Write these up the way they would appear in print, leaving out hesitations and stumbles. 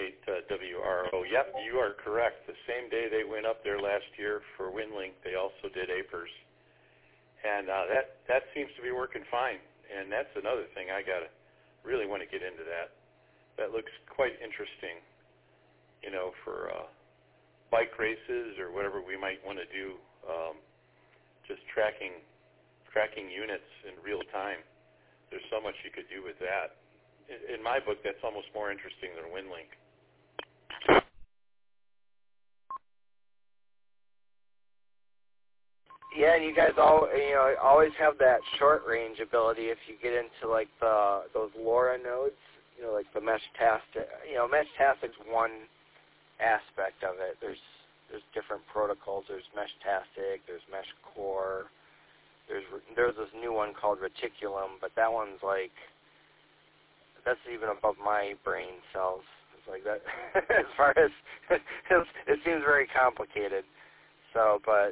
WRO. Yep, you are correct. The same day they went up there last year for WinLink, they also did APERS. And that seems to be working fine. And that's another thing I really want to get into that. That looks quite interesting, for bike races or whatever we might want to do, just tracking units in real time. There's so much you could do with that. In my book, that's almost more interesting than WinLink. Yeah, and you guys always have that short range ability if you get into like those LoRa nodes, like the Meshtastic. Meshtastic's one aspect of it. There's different protocols. There's Meshtastic. There's MeshCore. There's this new one called Reticulum, but that one's like, that's even above my brain cells. It's like that. As far as it seems very complicated. So, but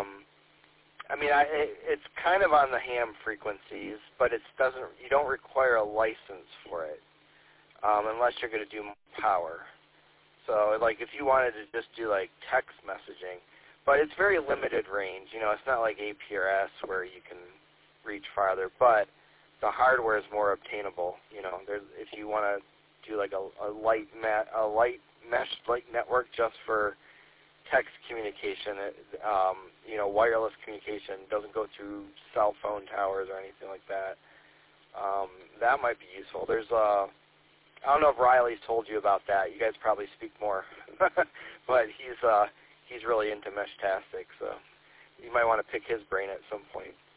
it's kind of on the ham frequencies, but you don't require a license for it unless you're going to do power. So, like, if you wanted to just do like text messaging, but it's very limited range. It's not like APRS where you can reach farther, but the hardware is more obtainable. If you want to do like a light mesh network just for text communication, wireless communication, doesn't go through cell phone towers or anything like that. That might be useful. There's I don't know if Riley's told you about that. You guys probably speak more, but he's really into Meshtastic, so you might want to pick his brain at some point.